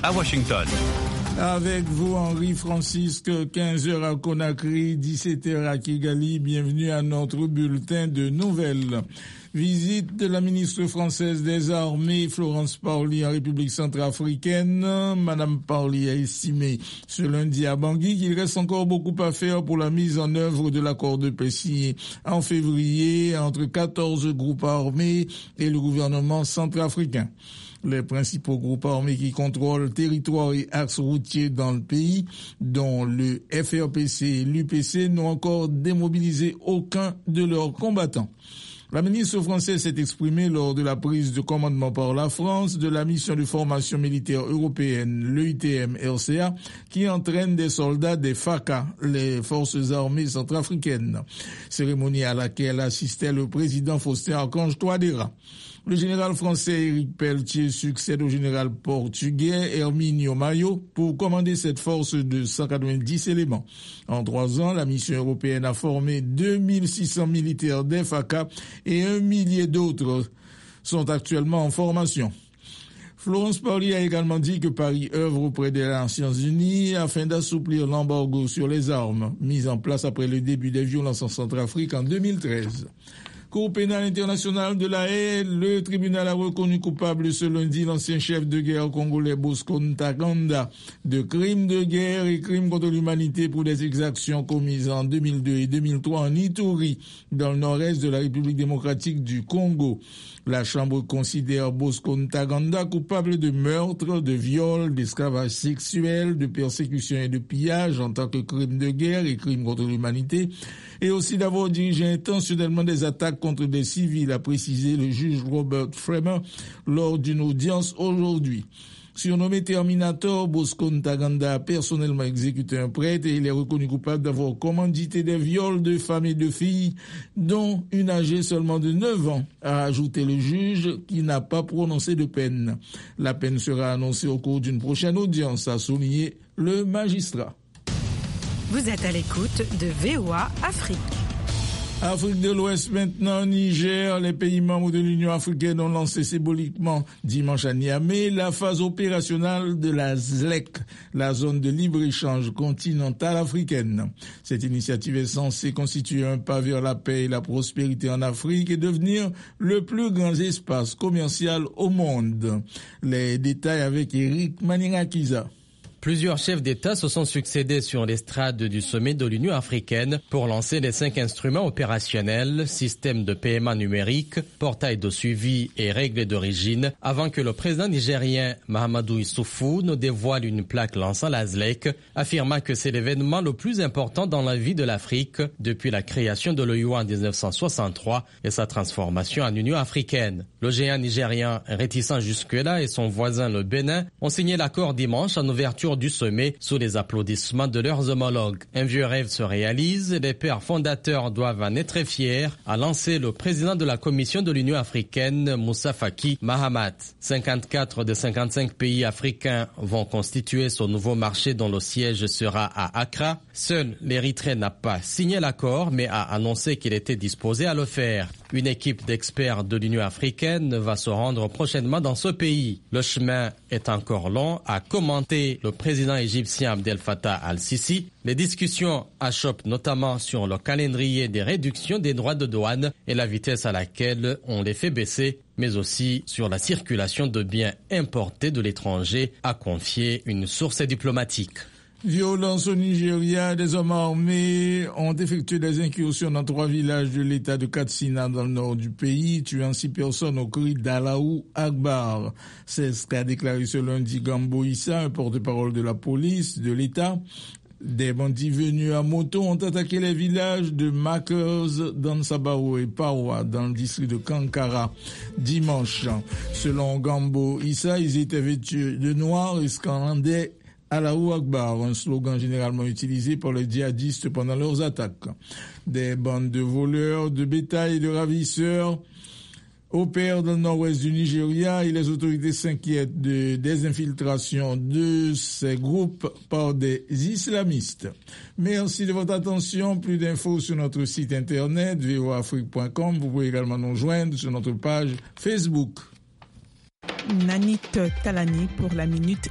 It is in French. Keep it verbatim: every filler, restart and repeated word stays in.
à Washington. Avec vous, Henri Francisque, quinze heures à Conakry, dix-sept heures à Kigali. Bienvenue à notre bulletin de nouvelles. Visite de la ministre française des Armées, Florence Parly, en République centrafricaine. Madame Parly a estimé ce lundi à Bangui qu'il reste encore beaucoup à faire pour la mise en œuvre de l'accord de paix signé en février entre quatorze groupes armés et le gouvernement centrafricain. Les principaux groupes armés qui contrôlent territoire et axes routiers dans le pays, dont le F R P C et l'U P C, n'ont encore démobilisé aucun de leurs combattants. La ministre française s'est exprimée lors de la prise de commandement par la France de la mission de formation militaire européenne, l'E U T M R C A, qui entraîne des soldats des F A C A, les forces armées centrafricaines. Cérémonie à laquelle assistait le président Faustin Archange Touadéra. Le général français Éric Pelletier succède au général portugais Herminio Maio pour commander cette force de cent quatre-vingt-dix éléments. En trois ans, la mission européenne a formé deux mille six cents militaires des F A C A et un millier d'autres sont actuellement en formation. Florence Parly a également dit que Paris œuvre auprès des Nations Unies afin d'assouplir l'embargo sur les armes mis en place après le début des violences en Centrafrique en deux mille treize. Cour pénale internationale de la Haye, le tribunal a reconnu coupable ce lundi l'ancien chef de guerre congolais Bosco Ntaganda de crimes de guerre et crimes contre l'humanité pour des exactions commises en deux mille deux et deux mille trois en Ituri, dans le nord-est de la République démocratique du Congo. La Chambre considère Bosco Ntaganda coupable de meurtre, de viol, d'esclavage sexuel, de persécution et de pillage en tant que crime de guerre et crime contre l'humanité, et aussi d'avoir dirigé intentionnellement des attaques contre des civils, a précisé le juge Robert Fremer lors d'une audience aujourd'hui. Surnommé Terminator, Bosco Ntaganda a personnellement exécuté un prêtre et il est reconnu coupable d'avoir commandité des viols de femmes et de filles, dont une âgée seulement de neuf ans, a ajouté le juge qui n'a pas prononcé de peine. La peine sera annoncée au cours d'une prochaine audience, a souligné le magistrat. Vous êtes à l'écoute de V O A Afrique. Afrique de l'Ouest maintenant, Niger, les pays membres de l'Union africaine ont lancé symboliquement dimanche à Niamey la phase opérationnelle de la Z L E C, la zone de libre-échange continentale africaine. Cette initiative est censée constituer un pas vers la paix et la prospérité en Afrique et devenir le plus grand espace commercial au monde. Les détails avec Eric Manirakiza. Plusieurs chefs d'État se sont succédés sur l'estrade du sommet de l'Union africaine pour lancer les cinq instruments opérationnels, système de paiement numérique, portail de suivi et règles d'origine, avant que le président nigérien Mahamadou Issoufou ne dévoile une plaque lançant la Z L E C, affirmant que c'est l'événement le plus important dans la vie de l'Afrique depuis la création de l'O U A en dix-neuf cent soixante-trois et sa transformation en Union africaine. Le géant nigérien, réticent jusque-là, et son voisin le Bénin ont signé l'accord dimanche en ouverture du sommet sous les applaudissements de leurs homologues. Un vieux rêve se réalise, les pères fondateurs doivent en être fiers, a lancé le président de la Commission de l'Union africaine, Moussa Faki Mahamat. cinquante-quatre des cinquante-cinq pays africains vont constituer ce nouveau marché dont le siège sera à Accra. Seul l'Érythrée n'a pas signé l'accord, mais a annoncé qu'il était disposé à le faire. Une équipe d'experts de l'Union africaine va se rendre prochainement dans ce pays. Le chemin est encore long, a commenté le président égyptien Abdel Fattah al-Sisi. Les discussions achoppent notamment sur le calendrier des réductions des droits de douane et la vitesse à laquelle on les fait baisser, mais aussi sur la circulation de biens importés de l'étranger, a confié une source diplomatique. Violence au Nigeria, des hommes armés ont effectué des incursions dans trois villages de l'état de Katsina dans le nord du pays, tuant six personnes au cri d'Allahu Akbar. C'est ce qu'a déclaré ce lundi Gambo Issa, un porte-parole de la police de l'état. Des bandits venus à moto ont attaqué les villages de Makers, Dansabao et Pawa dans le district de Kankara dimanche. Selon Gambo Issa, ils étaient vêtus de noir et scandaient Allahu Akbar, un slogan généralement utilisé par les djihadistes pendant leurs attaques. Des bandes de voleurs, de bétail et de ravisseurs opèrent dans le nord-ouest du Nigeria et les autorités s'inquiètent de des infiltrations de ces groupes par des islamistes. Merci de votre attention. Plus d'infos sur notre site internet v o afrique point com. Vous pouvez également nous joindre sur notre page Facebook. Nanit Talani pour la minute